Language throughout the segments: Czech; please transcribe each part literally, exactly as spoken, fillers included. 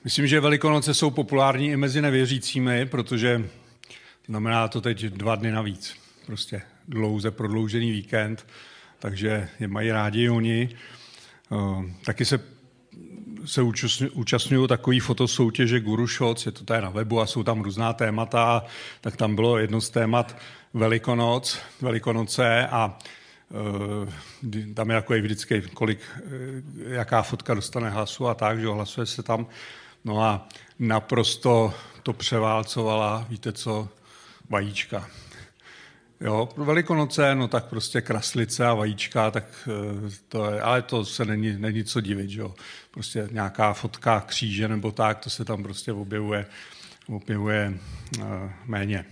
Myslím, že Velikonoce jsou populární i mezi nevěřícími, protože znamená to teď dva dny navíc. Prostě dlouze prodloužený víkend, takže je mají rádi i oni. Taky se, se účastňují takový fotosoutěže Guru Shots, je to tady na webu a jsou tam různá témata, tak tam bylo jedno z témat Velikonoc, Velikonoce a uh, tam je takový vždycky, kolik, jaká fotka dostane hlasu a tak, že hlasuje se tam. No a naprosto to převálcovala, víte co, vajíčka. Jo, pro Velikonoce, no tak prostě kraslice a vajíčka, tak to je, ale to se není, není co divit, že jo. Prostě nějaká fotka kříže nebo tak, to se tam prostě objevuje, objevuje uh, méně.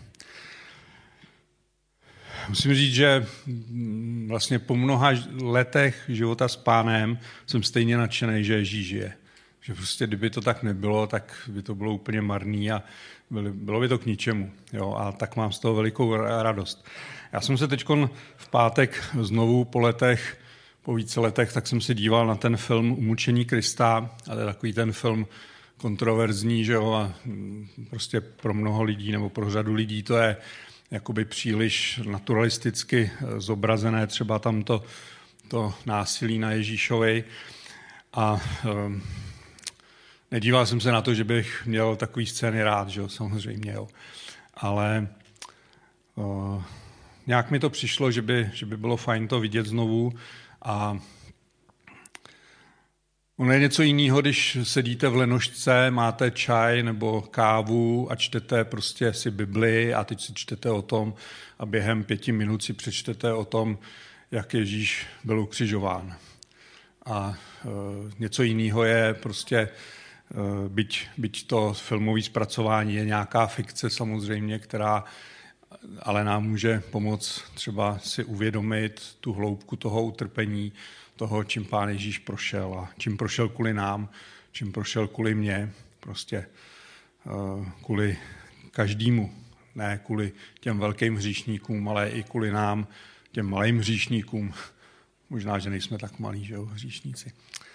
Musím říct, že vlastně po mnoha letech života s Pánem jsem stejně nadšený, že Ježíš žije. Že prostě kdyby to tak nebylo, tak by to bylo úplně marný a bylo by to k ničemu. Jo? A tak mám z toho velikou radost. Já jsem se teď v pátek znovu po letech, po více letech, tak jsem se díval na ten film Umučení Krista, a to je takový ten film kontroverzní, že jo, a prostě pro mnoho lidí nebo pro řadu lidí to je jakoby příliš naturalisticky zobrazené, třeba tam to, to násilí na Ježíšovi. A um, nedíval jsem se na to, že bych měl takový scény rád, že jo, samozřejmě, jo. Ale uh, nějak mi to přišlo, že by, že by bylo fajn to vidět znovu a ono je něco jiného, když sedíte v lenošce, máte čaj nebo kávu a čtete prostě si Bibli a teď si čtete o tom a během pěti minut si přečtete o tom, jak Ježíš byl ukřižován. A e, něco jiného je prostě, e, byť, byť to filmové zpracování je nějaká fikce samozřejmě, která ale nám může pomoct třeba si uvědomit tu hloubku toho utrpení, toho, čím Pán Ježíš prošel a čím prošel kvůli nám, čím prošel kvůli mně, prostě uh, kvůli každému, ne kvůli těm velkým hříšníkům, ale i kvůli nám, těm malým hříšníkům. Možná, že nejsme tak malí, že jo, hříšníci.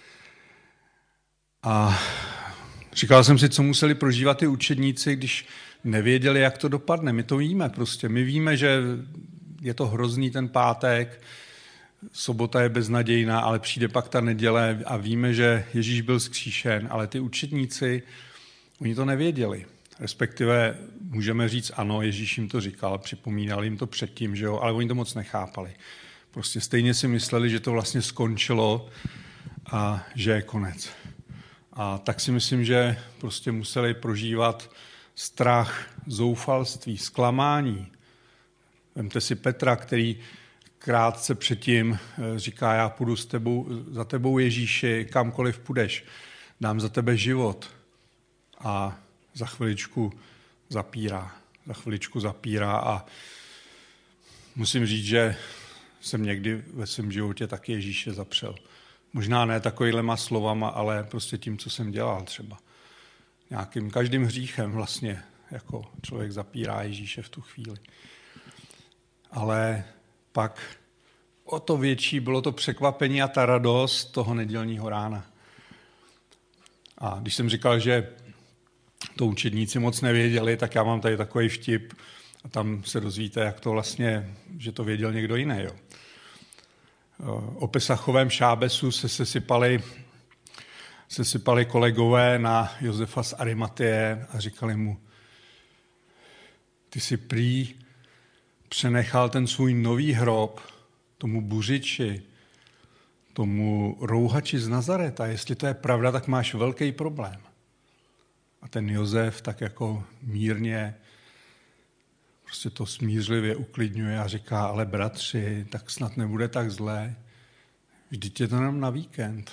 A říkal jsem si, co museli prožívat ty učedníci, když nevěděli, jak to dopadne. My to víme prostě. My víme, že je to hrozný ten pátek, sobota je beznadějná, ale přijde pak ta neděle a víme, že Ježíš byl vzkříšen, ale ty učedníci, oni to nevěděli. Respektive můžeme říct, ano, Ježíš jim to říkal, připomínal jim to předtím, že jo, ale oni to moc nechápali. Prostě stejně si mysleli, že to vlastně skončilo a že je konec. A tak si myslím, že prostě museli prožívat strach, zoufalství, zklamání. Vemte si Petra, který krátce předtím říká, já půjdu s tebou, za tebou Ježíši, kamkoliv půjdeš, dám za tebe život. A za chviličku zapírá. Za chviličku zapírá a musím říct, že jsem někdy ve svém životě taky Ježíše zapřel. Možná ne takovýhlema slovama, ale prostě tím, co jsem dělal třeba. Nějakým každým hříchem vlastně jako člověk zapírá Ježíše v tu chvíli. Ale pak o to větší bylo to překvapení a ta radost toho nedělního rána. A když jsem říkal, že to učedníci moc nevěděli, tak já mám tady takový vtip a tam se dozvíte, jak to vlastně, že to věděl někdo jiný. Jo. O Pesachovém šábesu se sesypali, sesypali kolegové na Josefa z Arimatie a říkali mu, ty si prý přenechal ten svůj nový hrob tomu buřiči, tomu rouhači z Nazareta. Jestli to je pravda, tak máš velký problém. A ten Josef tak jako mírně, prostě to smířlivě uklidňuje a říká, ale bratři, tak snad nebude tak zlé. Vždyť je to jenom na víkend.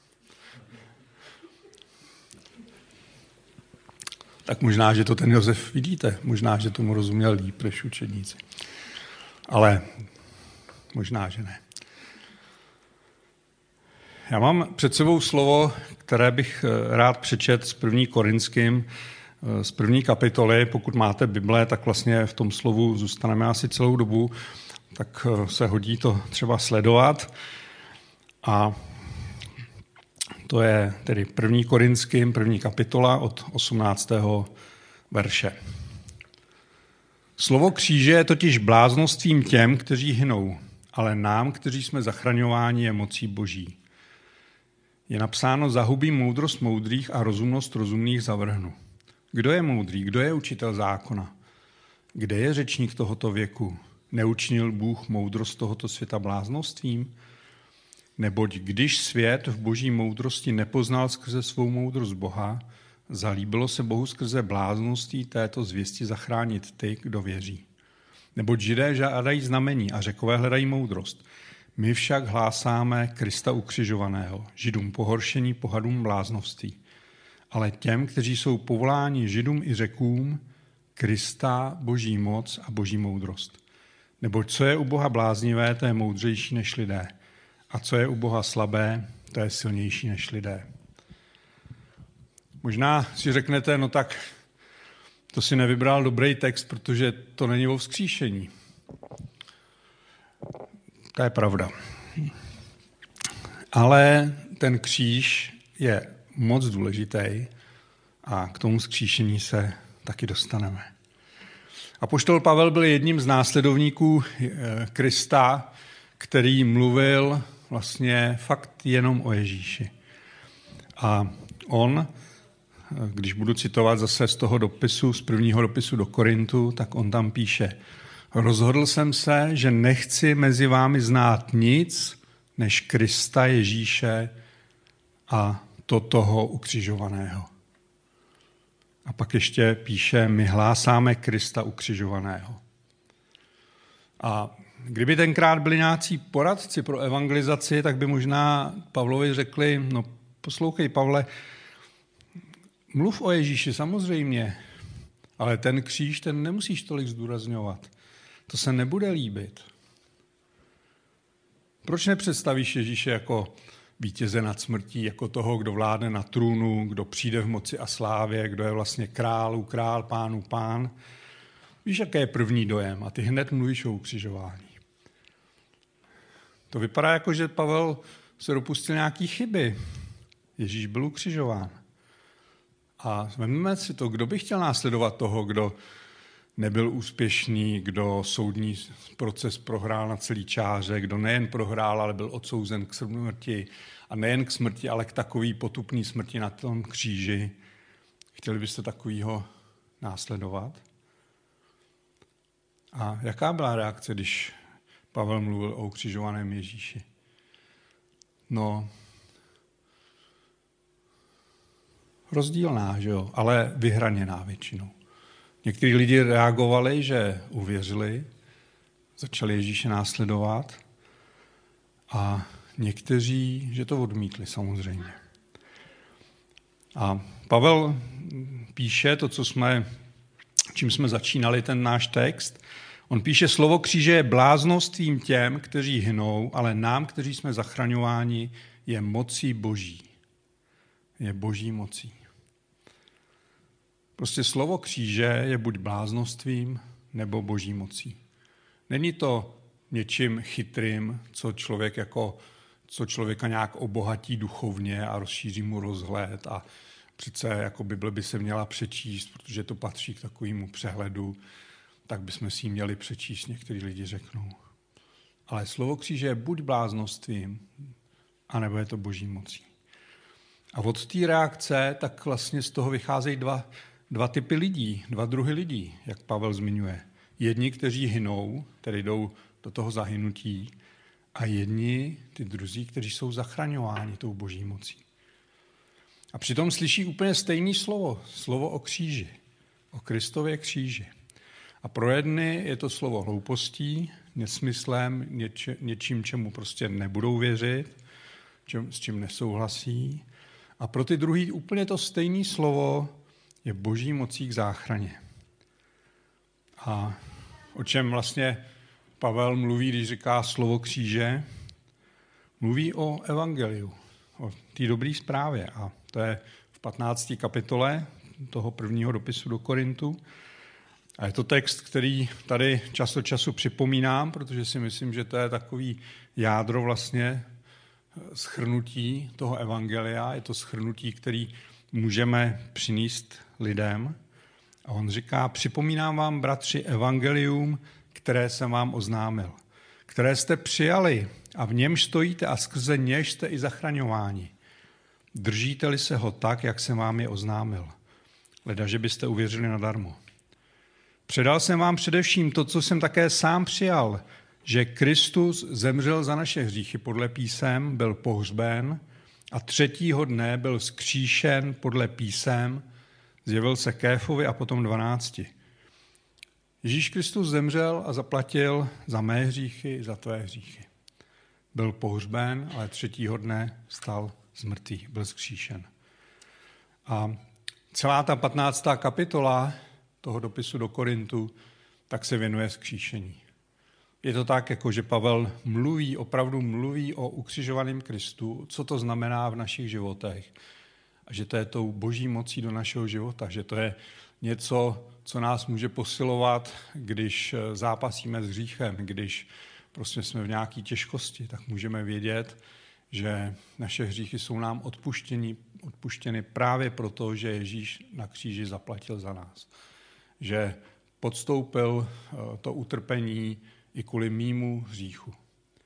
Tak možná, že to ten Josef vidíte, možná, že tomu rozuměl líp než učedníci. Ale možná, že ne. Já mám před sebou slovo, které bych rád přečet z první Korinským, z první kapitoly. Pokud máte Bible, tak vlastně v tom slovu zůstaneme asi celou dobu, tak se hodí to třeba sledovat. A To je tedy první Korinským, první kapitola od osmnáctého verše. Slovo kříže je totiž bláznostvím těm, kteří hynou, ale nám, kteří jsme zachraňováni, je mocí Boží. Je napsáno, zahubím moudrost moudrých a rozumnost rozumných zavrhnu. Kdo je moudrý, kdo je učitel zákona? Kde je řečník tohoto věku? Neučinil Bůh moudrost tohoto světa bláznostvím? Neboť když svět v boží moudrosti nepoznal skrze svou moudrost Boha, zalíbilo se Bohu skrze blázností této zvěsti zachránit ty, kdo věří. Neboť Židé žádají znamení a Řekové hledají moudrost. My však hlásáme Krista ukřižovaného, Židům pohoršení, pohadům bláznovství. Ale těm, kteří jsou povoláni Židům i Řekům, Krista, boží moc a boží moudrost. Neboť co je u Boha bláznivé, to je moudřejší než lidé. A co je u Boha slabé, to je silnější než lidé. Možná si řeknete, no tak to si nevybral dobrý text, protože to není o vzkříšení. To je pravda. Ale ten kříž je moc důležitý a k tomu vzkříšení se taky dostaneme. Apoštol Pavel byl jedním z následovníků Krista, který mluvil vlastně fakt jenom o Ježíši. A on, když budu citovat zase z toho dopisu, z prvního dopisu do Korintu, tak on tam píše: rozhodl jsem se, že nechci mezi vámi znát nic, než Krista Ježíše a to toho ukřižovaného. A pak ještě píše, my hlásáme Krista ukřižovaného. A kdyby tenkrát byli nějací poradci pro evangelizaci, tak by možná Pavlovi řekli, no poslouchej Pavle, mluv o Ježíši samozřejmě, ale ten kříž, ten nemusíš tolik zdůrazňovat. To se nebude líbit. Proč nepředstavíš Ježíše jako vítěze nad smrtí, jako toho, kdo vládne na trůnu, kdo přijde v moci a slávě, kdo je vlastně králů král, pánů pán? Víš, jaký je první dojem a ty hned mluvíš o ukřižování. To vypadá jako, že Pavel se dopustil nějaký chyby. Ježíš byl ukřižován. A vezmeme si to, kdo by chtěl následovat toho, kdo nebyl úspěšný, kdo soudní proces prohrál na celý čáře, kdo nejen prohrál, ale byl odsouzen k smrti. A nejen k smrti, ale k takový potupný smrti na tom kříži. Chtěli byste takovýho následovat? A jaká byla reakce, když Pavel mluvil o ukřižovaném Ježíši? No, rozdílná, že jo, ale vyhraněná většinou. Někteří lidi reagovali, že uvěřili, začali Ježíše následovat a někteří, že to odmítli samozřejmě. A Pavel píše to, co jsme, čím jsme začínali ten náš text. On píše, slovo kříže je bláznostvím těm, kteří hynou, ale nám, kteří jsme zachraňováni, je mocí Boží. Je Boží mocí. Prostě slovo kříže je buď bláznostvím, nebo Boží mocí. Není to něčím chytrým, co člověk jako, co člověka nějak obohatí duchovně a rozšíří mu rozhled a přece jako Bible by se měla přečíst, protože to patří k takovému přehledu, tak bychom si ji měli přečíst, někteří lidi řeknou. Ale slovo kříže je buď bláznostvím, anebo je to Boží mocí. A od té reakce tak vlastně z toho vycházejí dva, dva typy lidí, dva druhy lidí, jak Pavel zmiňuje. Jedni, kteří hynou, tedy jdou do toho zahynutí, a jedni, ty druzí, kteří jsou zachraňováni tou Boží mocí. A přitom slyší úplně stejné slovo, slovo o kříži, o Kristově kříži. A pro jedny je to slovo hloupostí, nesmyslem, něč, něčím, čemu prostě nebudou věřit, čem, s čím nesouhlasí. A pro ty druhý úplně to stejné slovo je Boží mocí k záchraně. A o čem vlastně Pavel mluví, když říká slovo kříže? Mluví o evangeliu, o té dobré zprávě. A to je v patnácté kapitole toho prvního dopisu do Korintu. A je to text, který tady čas od času připomínám, protože si myslím, že to je takový jádro vlastně shrnutí toho evangelia, je to shrnutí, který můžeme přinést lidem. A on říká, připomínám vám, bratři, evangelium, které jsem vám oznámil, které jste přijali a v němž stojíte a skrze něž jste i zachraňováni. Držíte-li se ho tak, jak jsem vám je oznámil. Leda, že byste uvěřili nadarmo. Předal jsem vám především to, co jsem také sám přijal, že Kristus zemřel za naše hříchy podle písem, byl pohřben a třetího dne byl vzkříšen podle písem, zjevil se Kéfovi a potom dvanácti. Ježíš Kristus zemřel a zaplatil za mé hříchy, za tvé hříchy. Byl pohřben, ale třetího dne stal z mrtvých, byl vzkříšen. A celá ta patnáctá kapitola toho dopisu do Korintu tak se věnuje vzkříšení. Je to tak, jako že Pavel mluví, opravdu mluví o ukřižovaném Kristu, co to znamená v našich životech. A že to je tou boží mocí do našeho života, že to je něco, co nás může posilovat, když zápasíme s hříchem, když prostě jsme v nějaké těžkosti, tak můžeme vědět, že naše hříchy jsou nám odpuštěny, odpuštěny právě proto, že Ježíš na kříži zaplatil za nás. Že podstoupil to utrpení i kvůli mýmu hříchu.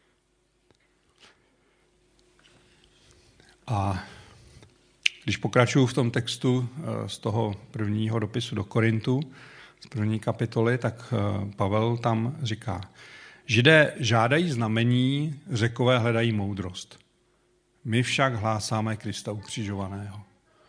A když pokračuju v tom textu z toho prvního dopisu do Korintu, z první kapitoly, tak Pavel tam říká, Židé žádají znamení, Řekové hledají moudrost. My však hlásáme Krista ukřižovaného.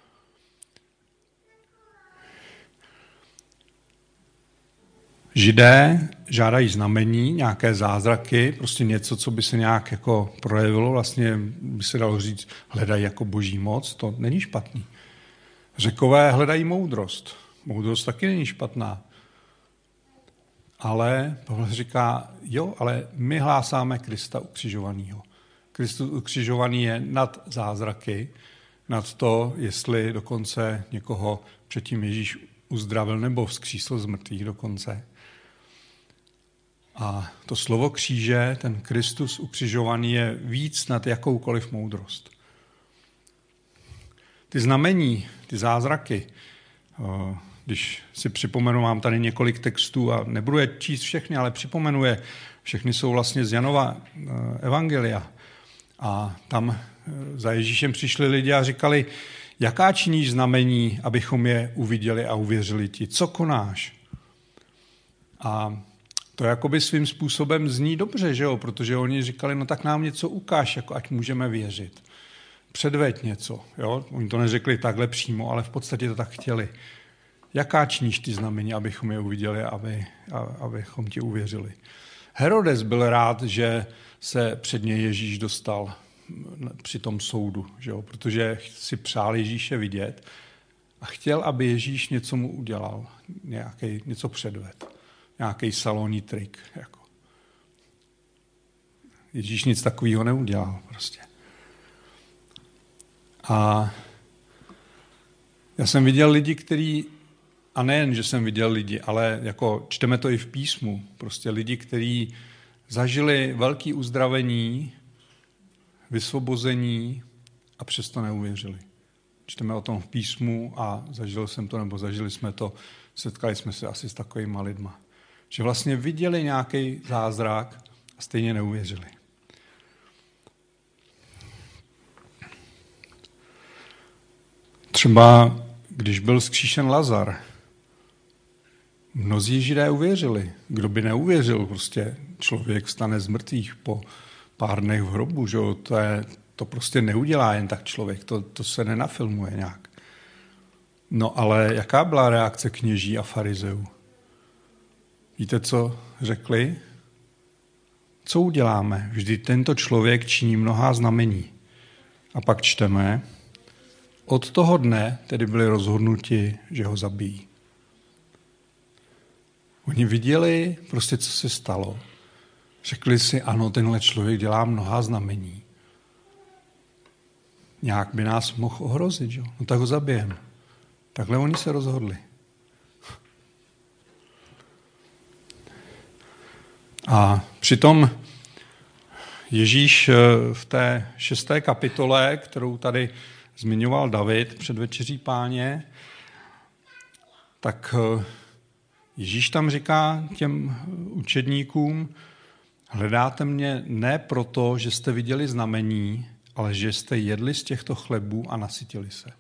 Židé žádají znamení, nějaké zázraky, prostě něco, co by se nějak jako projevilo, vlastně by se dalo říct, hledají jako boží moc, to není špatný. Řekové hledají moudrost. Moudrost taky není špatná. Ale Pavel říká, jo, ale my hlásáme Krista ukřižovaného. Kristus ukřižovaný je nad zázraky, nad to, jestli dokonce někoho předtím Ježíš uzdravil nebo vzkřísil z mrtvých dokonce. A to slovo kříže, ten Kristus ukřižovaný je víc nad jakoukoliv moudrost. Ty znamení, ty zázraky, když si připomenu, mám tady několik textů a nebudu je číst všechny, ale připomenu je, všechny jsou vlastně z Janova evangelia. A tam za Ježíšem přišli lidi a říkali, jaká činíš znamení, abychom je uviděli a uvěřili ti? Co konáš? A to jakoby svým způsobem zní dobře, že jo? Protože oni říkali, no tak nám něco ukáž, jako ať můžeme věřit. Předveď něco. Jo? Oni to neřekli takhle přímo, ale v podstatě to tak chtěli. Jaká činíš ty znamení, abychom je uviděli, aby, abychom ti uvěřili? Herodes byl rád, že se před něj Ježíš dostal při tom soudu, že jo? Protože si přál Ježíše vidět a chtěl, aby Ježíš něco mu udělal, nějaký, něco předved, nějaký salonní trik. Jako. Ježíš nic takového neudělal prostě. A já jsem viděl lidi, kteří, a nejen, že jsem viděl lidi, ale jako čteme to i v písmu, prostě lidi, kteří zažili velké uzdravení, vysvobození a přesto neuvěřili. Čteme o tom v písmu a zažil jsem to, nebo zažili jsme to, setkali jsme se asi s takovýma lidma. Že vlastně viděli nějaký zázrak a stejně neuvěřili. Třeba když byl vzkříšen Lazar, mnozí Židé uvěřili. Kdo by neuvěřil, prostě člověk vstane z mrtvých po pár dnech v hrobu, že? To, je, to prostě neudělá jen tak člověk, to, to se nenafilmuje nějak. No ale jaká byla reakce kněží a farizeů? Víte, co řekli? Co uděláme? Vždyť tento člověk činí mnohá znamení. A pak čteme, od toho dne tedy byli rozhodnuti, že ho zabijí. Oni viděli prostě, co se stalo. Řekli si, ano, tenhle člověk dělá mnohá znamení. Nějak by nás mohl ohrozit, jo? No tak ho zabijeme. Takhle oni se rozhodli. A přitom Ježíš v té šesté kapitole, kterou tady zmiňoval David před večeří Páně, tak Ježíš tam říká těm učedníkům, hledáte mě ne proto, že jste viděli znamení, ale že jste jedli z těchto chlebů a nasytili se.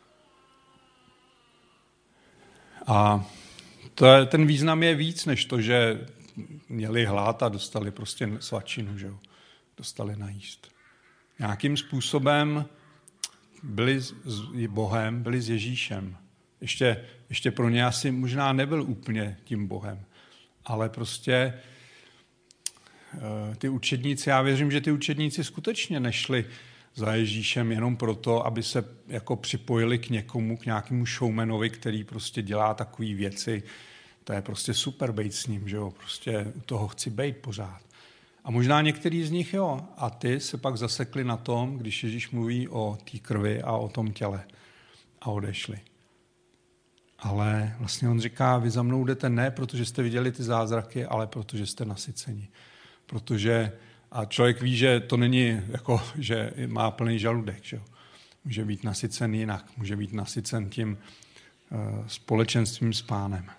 A to je, ten význam je víc, než to, že měli hlad a dostali prostě svačinu, že jo? Dostali najíst. Nějakým způsobem byli s Bohem, byli s Ježíšem. Ještě, ještě pro ně asi možná nebyl úplně tím Bohem, ale prostě ty učedníci, já věřím, že ty učedníci skutečně nešli za Ježíšem jenom proto, aby se jako připojili k někomu, k nějakému showmanovi, který prostě dělá takové věci. To je prostě super bejt s ním, že jo, prostě u toho chci bejt pořád. A možná některý z nich jo, a ty se pak zasekli na tom, když Ježíš mluví o té krvi a o tom těle a odešli. Ale vlastně on říká, vy za mnou jdete ne, protože jste viděli ty zázraky, ale protože jste nasyceni. Protože, a člověk ví, že to není jako, že má plný žaludek, že jo. Může být nasycen jinak, může být nasycen tím uh, společenstvím s Pánem.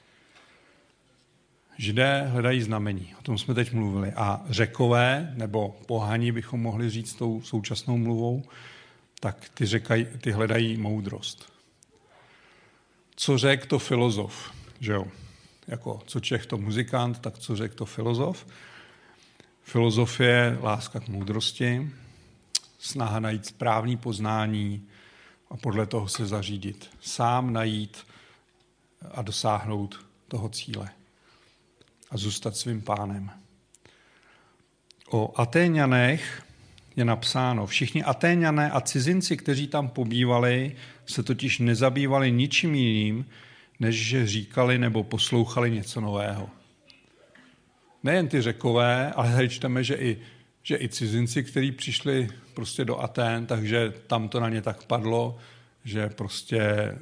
Židé hledají znamení, o tom jsme teď mluvili. A Řekové, nebo pohani bychom mohli říct tou současnou mluvou, tak ty, řekaj, ty hledají moudrost. Co řek, to filozof, že jo? Jako co Čech, to muzikant, tak co řek, to filozof. Filozofie, láska k moudrosti, snaha najít správný poznání a podle toho se zařídit. Sám najít a dosáhnout toho cíle a zůstat svým pánem. O Atéňanech je napsáno, všichni Atéňané a cizinci, kteří tam pobývali, se totiž nezabývali ničím jiným, než že říkali nebo poslouchali něco nového. Nejen ty Řekové, ale tady čteme, že i, že i cizinci, kteří přišli prostě do Atén, takže tam to na ně tak padlo, že prostě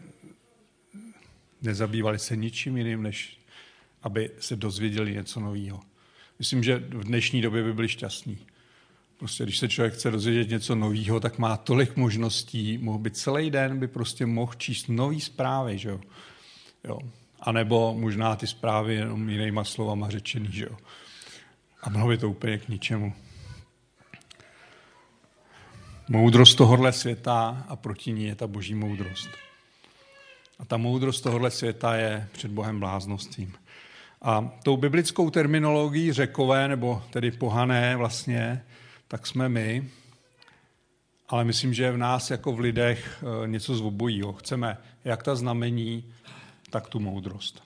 nezabývali se ničím jiným, než aby se dozvěděli něco nového. Myslím, že v dnešní době by byli šťastní. Prostě když se člověk chce dozvědět něco nového, tak má tolik možností, mohl by celý den by prostě mohl číst nový zprávy, že jo. jo. A nebo možná ty zprávy jenom jinýma slovama řečený, že jo. A bylo by to úplně k ničemu. Moudrost tohohle světa a proti ní je ta boží moudrost. A ta moudrost tohohle světa je před Bohem bláznostvím. A tou biblickou terminologií Řekové, nebo tedy pohané vlastně, tak jsme my, ale myslím, že je v nás jako v lidech něco z obojího. Chceme jak ta znamení, tak tu moudrost.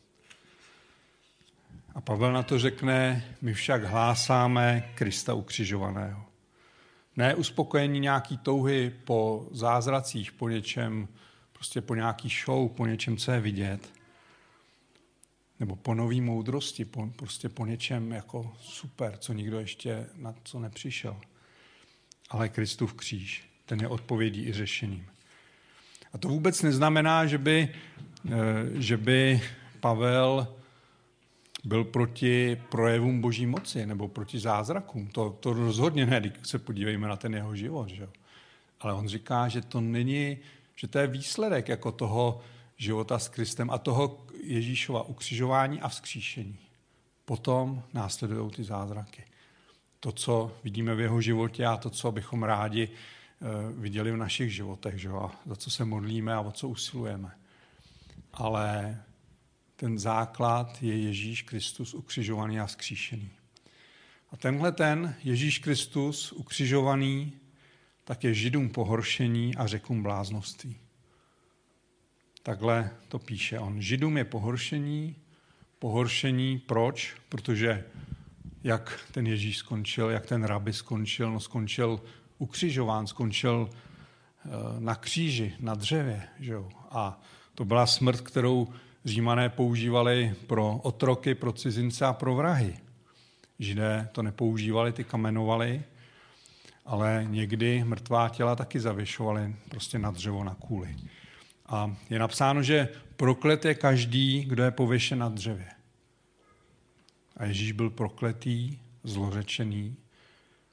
A Pavel na to řekne, my však hlásáme Krista ukřižovaného. Ne uspokojení nějaký touhy po zázracích, po něčem, prostě po nějaký show, po něčem, co je vidět, nebo po nový moudrosti, po, prostě po něčem jako super, co nikdo ještě na co nepřišel. Ale Kristův kříž, ten je odpovědí i řešením. A to vůbec neznamená, že by, že by Pavel byl proti projevům boží moci nebo proti zázrakům. To, to rozhodně ne, když se podívejme na ten jeho život. Že? Ale on říká, že to není, že to je výsledek jako toho života s Kristem a toho Ježíšova ukřižování a vzkříšení. Potom následují ty zázraky. To, co vidíme v jeho životě a to, co bychom rádi viděli v našich životech, že? A za co se modlíme a o co usilujeme. Ale ten základ je Ježíš Kristus ukřižovaný a vzkříšený. A tenhle ten Ježíš Kristus ukřižovaný tak je Židům pohoršení a Řekům bláznoství. Takhle to píše on. Židům je pohoršení, pohoršení proč? Protože jak ten Ježíš skončil, jak ten rabi skončil, no skončil ukřižován, skončil na kříži, na dřevě. Že jo? A to byla smrt, kterou Římané používali pro otroky, pro cizince a pro vrahy. Židé to nepoužívali, ty kamenovali, ale někdy mrtvá těla taky zavěšovali prostě na dřevo, na kůli. A je napsáno, že proklet je každý, kdo je pověšen na dřevě. A Ježíš byl prokletý, zlořečený,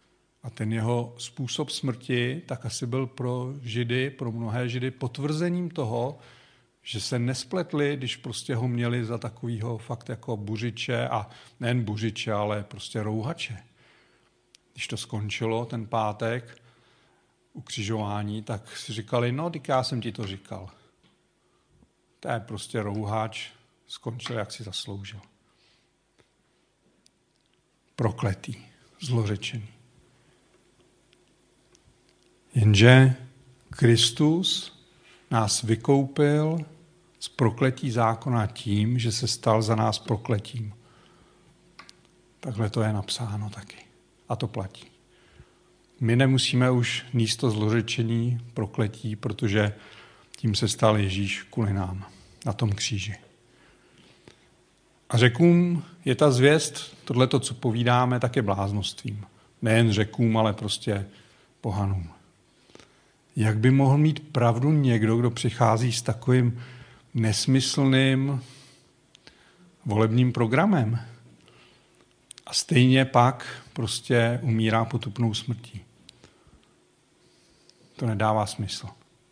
A ten jeho způsob smrti tak asi byl pro Židy, pro mnohé Židy potvrzením toho, že se nespletli, když prostě ho měli za takovýho fakt jako buřiče a nejen buřiče, ale prostě rouhače. Když to skončilo, ten pátek ukřižování, tak si říkali, no, tak já jsem ti to říkal. To je prostě rouhač, skončil, jak si zasloužil. Prokletý, zlořečený. Jenže Kristus nás vykoupil z prokletí zákona tím, že se stal za nás prokletím. Takhle to je napsáno taky. A to platí. My nemusíme už nést to zlořečení, prokletí, protože tím se stal Ježíš kvůli nám na tom kříži. A Řekům je ta zvěst, tohleto, co povídáme, také bláznostvím. Nejen Řekům, ale prostě pohanům. Jak by mohl mít pravdu někdo, kdo přichází s takovým nesmyslným volebním programem a stejně pak prostě umírá potupnou smrtí? To nedává smysl.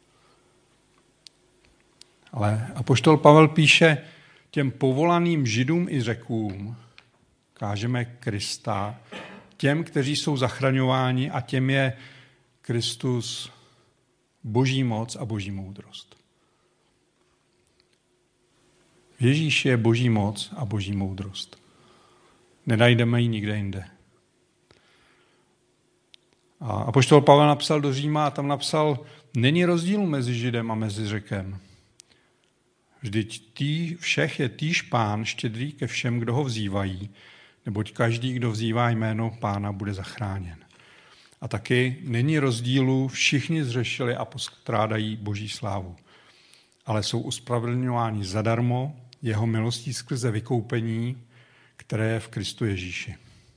Ale apoštol Pavel píše těm povolaným Židům i Řekům, kážeme Krista, těm, kteří jsou zachraňováni, a těm je Kristus boží moc a boží moudrost. V Ježíši je boží moc a boží moudrost. Nenajdeme ji nikde jinde. A apoštol Pavel napsal do Říma a tam napsal, není rozdílu mezi Židem a mezi Řekem. Vždyť tý, všech je týž Pán štědrý ke všem, kdo ho vzývají, neboť každý, kdo vzývá jméno Pána, bude zachráněn. A taky není rozdílu, všichni zřešili a postrádají boží slávu. Ale jsou ospravedlňováni zadarmo jeho milostí skrze vykoupení, které je v Kristu Ježíši.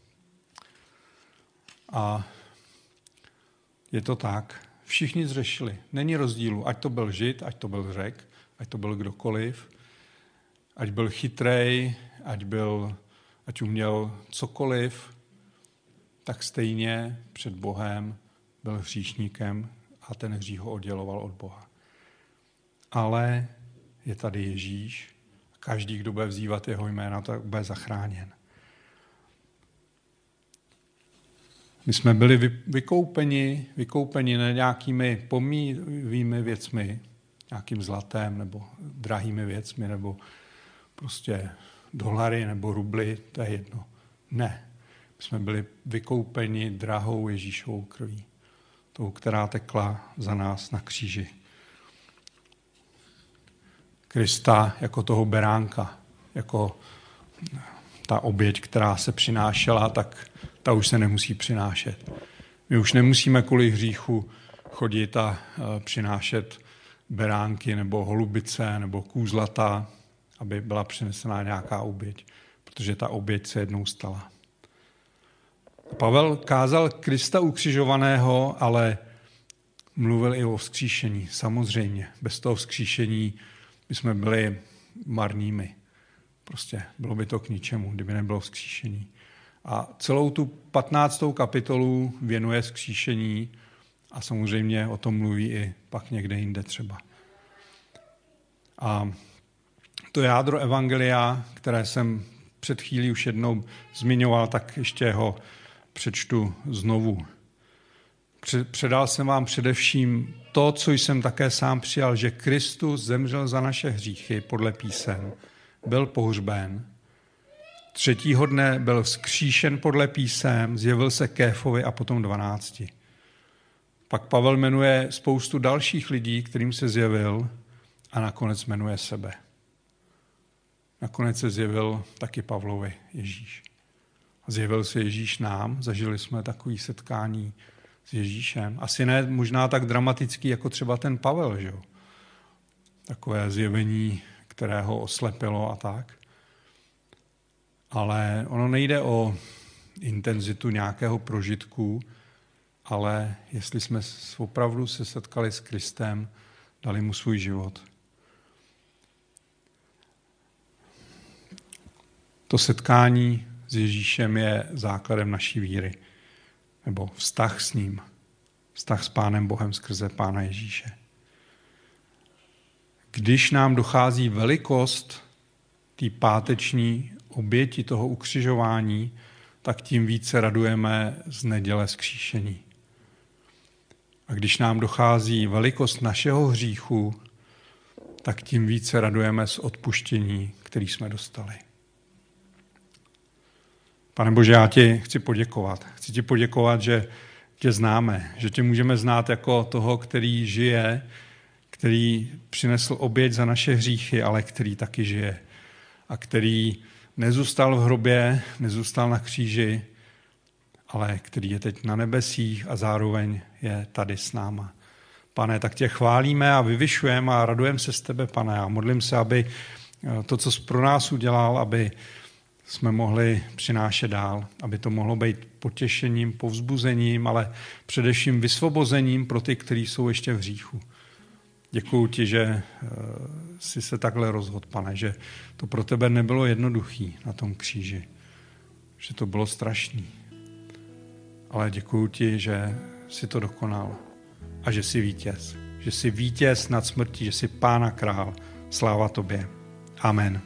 A je to tak. Všichni zřešili. Není rozdílu, ať to byl Žid, ať to byl Řek, ať to byl kdokoliv, ať byl chytrej, ať byl, ať uměl cokoliv, tak stejně před Bohem byl hříšníkem a ten hřích ho odděloval od Boha. Ale je tady Ježíš a každý, kdo bude vzývat jeho jména, tak bude zachráněn. My jsme byli vykoupeni, vykoupeni ne nějakými pomíjivými věcmi, nějakým zlatem nebo drahými věcmi, nebo prostě dolary nebo rubly, to je jedno. Ne. My jsme byli vykoupeni drahou Ježíšovou krví, tou, která tekla za nás na kříži. Krista jako toho beránka, jako ta oběť, která se přinášela, tak ta už se nemusí přinášet. My už nemusíme kvůli hříchu chodit a přinášet beránky nebo holubice nebo kůzlata, aby byla přinesena nějaká oběť, protože ta oběť se jednou stala. Pavel kázal Krista ukřižovaného, ale mluvil i o vzkříšení. Samozřejmě, bez toho vzkříšení bychom byli marnými. Prostě bylo by to k ničemu, kdyby nebylo vzkříšení. A celou tu patnáctou kapitolu věnuje vzkříšení a samozřejmě o tom mluví i pak někde jinde třeba. A to jádro evangelia, které jsem před chvílí už jednou zmiňoval, tak ještě ho přečtu znovu. Předal jsem vám především to, co jsem také sám přijal, že Kristus zemřel za naše hříchy podle písem, byl pohřben, třetího dne byl vzkříšen podle písem, zjevil se Kéfovi a potom dvanácti. Pak Pavel jmenuje spoustu dalších lidí, kterým se zjevil, a nakonec jmenuje sebe. Nakonec se zjevil taky Pavlovi Ježíš. Zjevil se Ježíš nám, zažili jsme takové setkání s Ježíšem. Asi ne možná tak dramatický, jako třeba ten Pavel, že jo? Takové zjevení, které ho oslepilo a tak. Ale ono nejde o intenzitu nějakého prožitku, ale jestli jsme opravdu se setkali s Kristem, dali mu svůj život. To setkání s Ježíšem je základem naší víry. nebo vztah s ním, vztah s Pánem Bohem skrze Pána Ježíše. Když nám dochází velikost té páteční oběti toho ukřižování, tak tím více radujeme z neděle vzkříšení. A když nám dochází velikost našeho hříchu, tak tím více radujeme z odpuštění, který jsme dostali. Pane Bože, já ti chci poděkovat. Chci ti poděkovat, že tě známe, že tě můžeme znát jako toho, který žije, který přinesl oběť za naše hříchy, ale který taky žije. A který nezůstal v hrobě, nezůstal na kříži, ale který je teď na nebesích a zároveň je tady s náma. Pane, tak tě chválíme a vyvyšujeme a radujeme se z tebe, Pane, a modlím se, aby to, co jsi pro nás udělal, aby jsme mohli přinášet dál, aby to mohlo být potěšením, povzbuzením, ale především vysvobozením pro ty, kteří jsou ještě v hříchu. Děkuju ti, že jsi se takhle rozhodl, Pane, že to pro tebe nebylo jednoduchý na tom kříži, že to bylo strašný. Ale děkuju ti, že jsi to dokonal a že jsi vítěz. Že jsi vítěz nad smrtí, že jsi Pán a král. Sláva tobě. Amen.